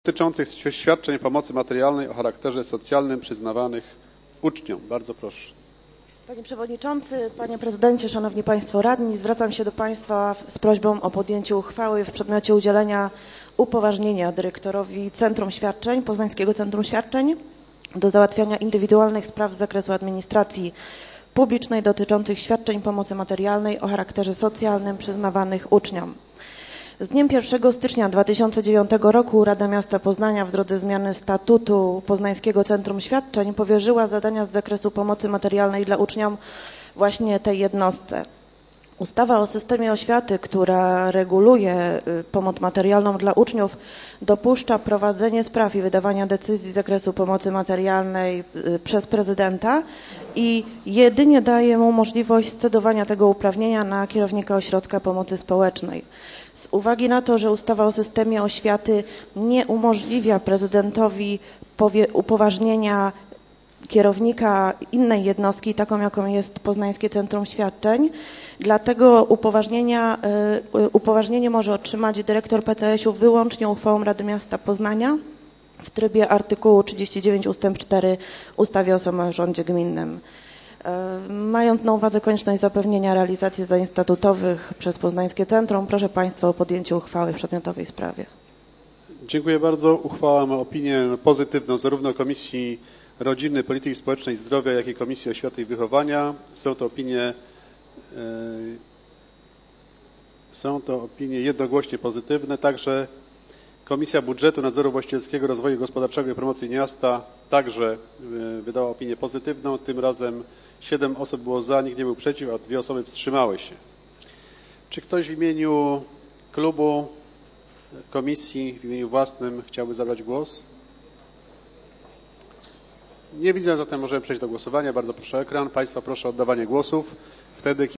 dotyczących świadczeń pomocy materialnej o charakterze socjalnym przyznawanych uczniom. Bardzo proszę. Panie Przewodniczący, Panie Prezydencie, Szanowni Państwo Radni, zwracam się do Państwa z prośbą o podjęcie uchwały w przedmiocie udzielenia upoważnienia dyrektorowi Centrum Świadczeń, Poznańskiego Centrum Świadczeń do załatwiania indywidualnych spraw z zakresu administracji publicznej dotyczących świadczeń pomocy materialnej o charakterze socjalnym przyznawanych uczniom. Z dniem 1 stycznia 2009 roku Rada Miasta Poznania w drodze zmiany statutu Poznańskiego Centrum Świadczeń powierzyła zadania z zakresu pomocy materialnej dla uczniom właśnie tej jednostce. Ustawa o systemie oświaty, która reguluje pomoc materialną dla uczniów, dopuszcza prowadzenie spraw i wydawania decyzji z zakresu pomocy materialnej przez prezydenta i jedynie daje mu możliwość scedowania tego uprawnienia na kierownika ośrodka pomocy społecznej. Z uwagi na to, że ustawa o systemie oświaty nie umożliwia prezydentowi upoważnienia kierownika innej jednostki, taką jaką jest Poznańskie Centrum Świadczeń, dlatego upoważnienie może otrzymać dyrektor PCS-u wyłącznie uchwałą Rady Miasta Poznania w trybie artykułu 39 ust. 4 ustawy o samorządzie gminnym. Mając na uwadze konieczność zapewnienia realizacji zadań statutowych przez Poznańskie Centrum, proszę Państwa o podjęcie uchwały w przedmiotowej sprawie. Dziękuję bardzo. Uchwała ma opinię pozytywną zarówno Komisji Rodziny, Polityki Społecznej i Zdrowia, jak i Komisji Oświaty i Wychowania. Są to opinie jednogłośnie pozytywne. Także Komisja Budżetu, Nadzoru Właścicielskiego, Rozwoju Gospodarczego i Promocji Miasta także wydała opinię pozytywną. Tym razem 7 osób było za, nikt nie był przeciw, a 2 osoby wstrzymały się. Czy ktoś w imieniu klubu, komisji, w imieniu własnym chciałby zabrać głos? Nie widzę, zatem możemy przejść do głosowania. Bardzo proszę o ekran. Państwa proszę o oddawanie głosów. Wtedy